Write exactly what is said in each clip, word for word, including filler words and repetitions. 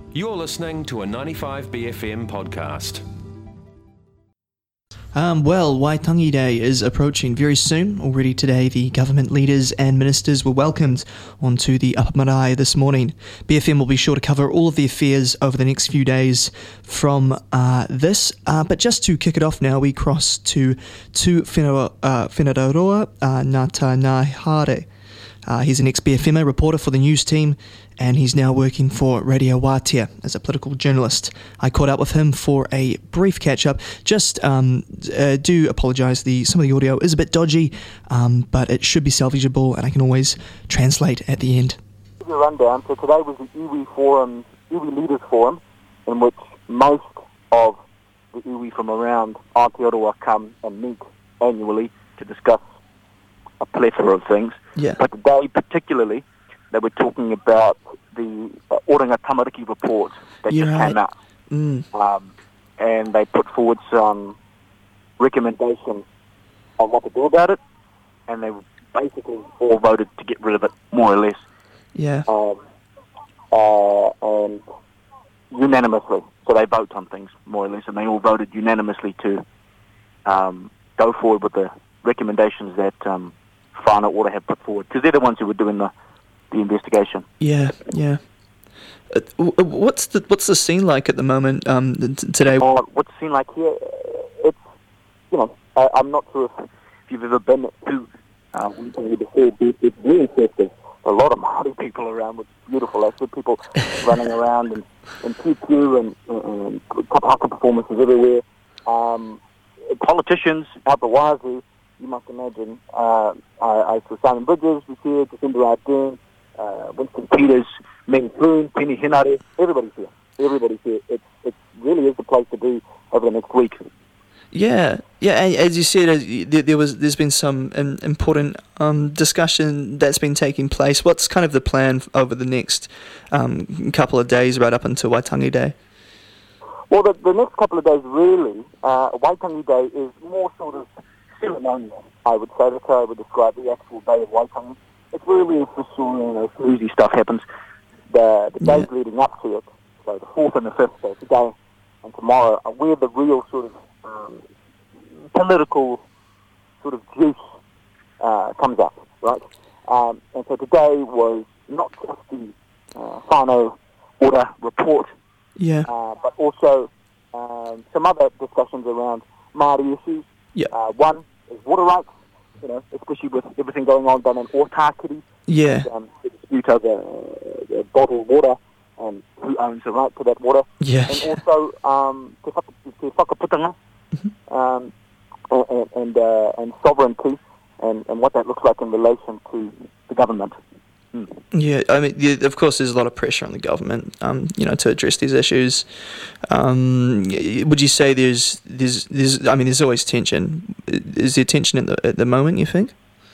You're listening to a ninety-five B F M podcast. Um, well, Waitangi Day is approaching very soon. Already today, the government leaders and ministers were welcomed onto the Upper Marae this morning. B F M will be sure to cover all of the affairs over the next few days from uh, this. Uh, but just to kick it off now, we cross to to Whenua, uh, Whenararoa uh, Ngata Ngāi. Uh, he's an ex-B F M A reporter for the news team, and he's now working for Radio Wātea as a political journalist. I caught up with him for a brief catch-up. Just um, uh, do apologise, the some of the audio is a bit dodgy, um, but it should be salvageable, and I can always translate at the end. A rundown. So today was the iwi forum, iwi leaders forum, in which most of the iwi from around Aotearoa come and meet annually to discuss a plethora of things. Yeah. But today, particularly, they were talking about the uh, Oranga Tamariki report that You're just right. came out. Mm. Um, and they put forward some recommendations on what to do about it, and they basically all voted to get rid of it, more or less, Yeah. um, uh, and unanimously. So they vote on things, more or less, and they all voted unanimously to um, go forward with the recommendations that um, Whānau Ora have put forward, because they're the ones who were doing the, the investigation. Yeah. Yeah. Uh, w- what's the what's the scene like at the moment um, t- today? Oh, what's it seemed like here, it's, you know, I, I'm not sure if, if you've ever been to uh, Waitangi before, but it's really festive. A lot of Māori people around, which is beautiful. I see people running around and, and pew and, and kapahaka performances everywhere. Um, politicians out the wazoo, you must imagine. Uh, I, I saw Simon Bridges was here, Jacinda Ardern, uh, Winston Peters, Meng Poon, Penny Hinare. Everybody's here. Everybody's here. It, it really is the place to be over the next week. Yeah, yeah. and As you said, uh, there, there was there's been some um, important um, discussion that's been taking place. What's kind of the plan over the next um, couple of days, right up until Waitangi Day? Well, the, the next couple of days, really, uh, Waitangi Day is more sort of ceremonial, I would say. That's how I would describe the actual day of Waitangi. It's really official, you know, floozy stuff happens. The, the days Yeah. leading up to it, so the fourth and the fifth, so today and tomorrow, are where the real sort of um, political sort of juice uh, comes up, right? Um, and so today was not just the uh, Whānau Ora report, Yeah, uh, but also um, some other discussions around Māori issues. Yeah. Uh, one is water rights, you know, especially with everything going on down in Otakiri. yeah, Um, the dispute over uh, the bottled water and who owns the right to that water. yeah, And also um, te, whaka, te whakaputanga um, and, and, uh, and sovereignty and, and what that looks like in relation to the government. Mm. yeah. I mean, yeah, of course, there's a lot of pressure on the government, um, you know, to address these issues. Um, y- would you say there's, there's, there's? I mean, there's always tension. Is there tension at the at the moment? You think?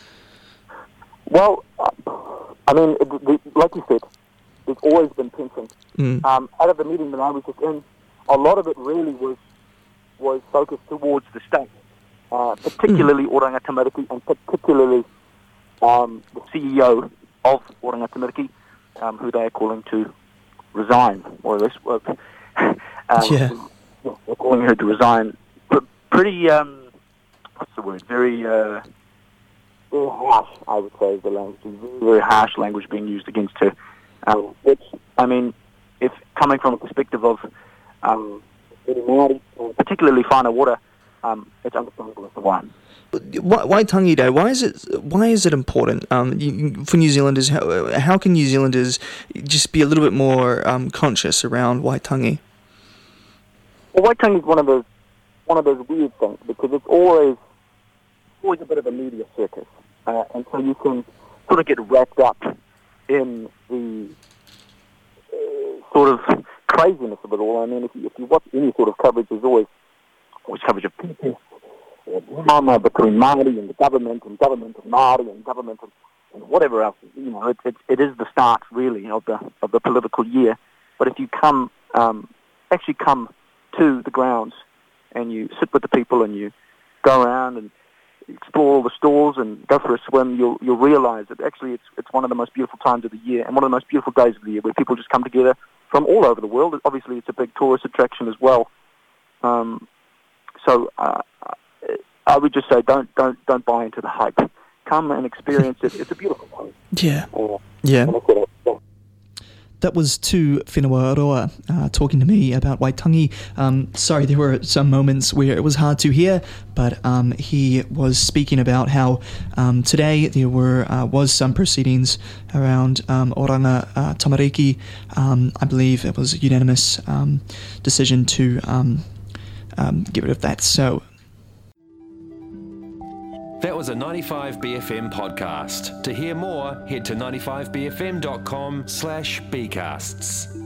Well, uh, I mean, it, the, like you said, there's always been tension. Mm. Um, out of the meeting that I was just in, a lot of it really was was focused towards the state, uh, particularly Oranga Tamariki, and particularly um, the C E O of Oranga Tamariki, um, who they are calling to resign, more or less. Well, um, Yeah. they're calling her to resign. But pretty, um, what's the word? Very, uh, very harsh, I would say, is the language. Very, very harsh language being used against her. Um, which, I mean, if coming from a perspective of um, Māori, particularly Whānau Ora, um, it's understandable as to why. Why, Waitangi Day? Why is it? Why is it important um, you, for New Zealanders? How, how can New Zealanders just be a little bit more um, conscious around Waitangi? Well, Waitangi is one of those one of those weird things because it's always always a bit of a media circus, uh, and so you can sort of get wrapped up in the uh, sort of craziness of it all. I mean, if you, if you watch any sort of coverage, there's always always coverage of people. Drama between Māori and the government, and government and Māori, and government and, and whatever else. You know, it, it, it is the start really of the of the political year. But if you come, um, actually come to the grounds, and you sit with the people, and you go around and explore all the stores and go for a swim, you'll you'll realise that actually it's it's one of the most beautiful times of the year, and one of the most beautiful days of the year, where people just come together from all over the world. Obviously, it's a big tourist attraction as well. Um, so uh, I would just say don't don't don't buy into the hype. Come and experience it. It's a beautiful one. Yeah. Uh, yeah. That was Tu Whenua Roa uh, talking to me about Waitangi. Um, sorry, there were some moments where it was hard to hear, but um, he was speaking about how um, today there were uh, was some proceedings around um, Oranga uh, Tamariki. Um, I believe it was a unanimous um, decision to um, um, get rid of that. So. That was a ninety-five B F M podcast. To hear more, head to ninety-five b f m dot com slash bcasts.